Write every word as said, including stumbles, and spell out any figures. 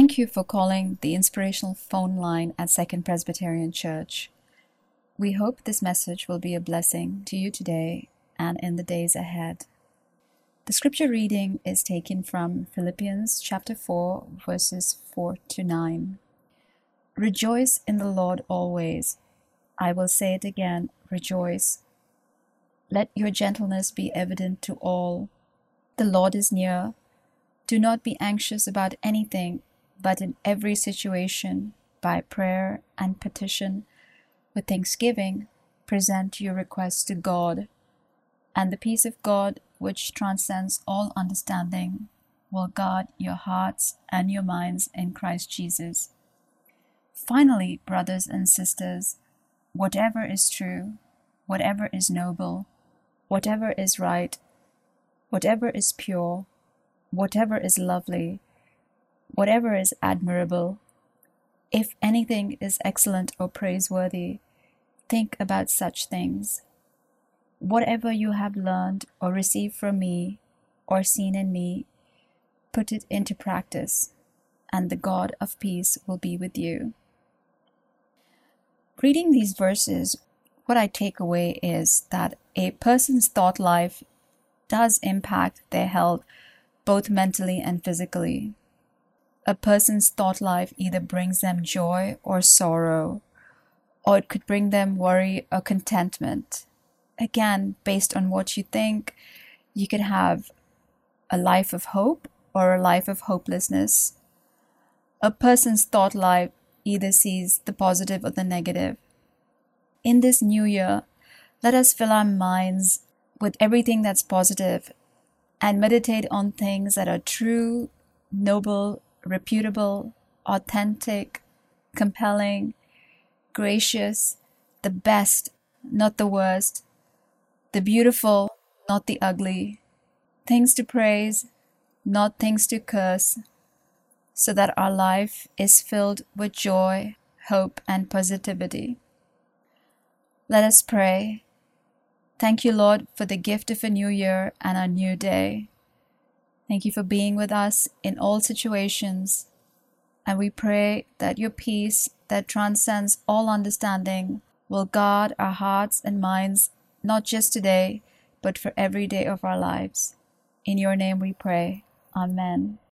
Thank you for calling the inspirational phone line at Second Presbyterian Church. We hope this message will be a blessing to you today and in the days ahead. The scripture reading is taken from Philippians chapter four, verses four to nine. Rejoice in the Lord always. I will say it again, rejoice. Let your gentleness be evident to all. The Lord is near. Do not be anxious about anything, but in every situation, by prayer and petition, with thanksgiving, present your requests to God, and the peace of God, which transcends all understanding, will guard your hearts and your minds in Christ Jesus. Finally, brothers and sisters, whatever is true, whatever is noble, whatever is right, whatever is pure, whatever is lovely, whatever is admirable, if anything is excellent or praiseworthy, think about such things. Whatever you have learned or received from me or seen in me, put it into practice, and the God of peace will be with you. Reading these verses, what I take away is that a person's thought life does impact their health, both mentally and physically. A person's thought life either brings them joy or sorrow, or it could bring them worry or contentment. Again, based on what you think, you could have a life of hope or a life of hopelessness. A person's thought life either sees the positive or the negative. In this new year, let us fill our minds with everything that's positive and meditate on things that are true, noble, reputable, authentic, compelling, gracious, the best, not the worst, the beautiful, not the ugly, things to praise, not things to curse, so that our life is filled with joy, hope, and positivity. Let us pray. Thank you, Lord, for the gift of a new year and a new day. Thank you for being with us in all situations. And we pray that your peace that transcends all understanding will guard our hearts and minds, not just today, but for every day of our lives. In your name we pray. Amen.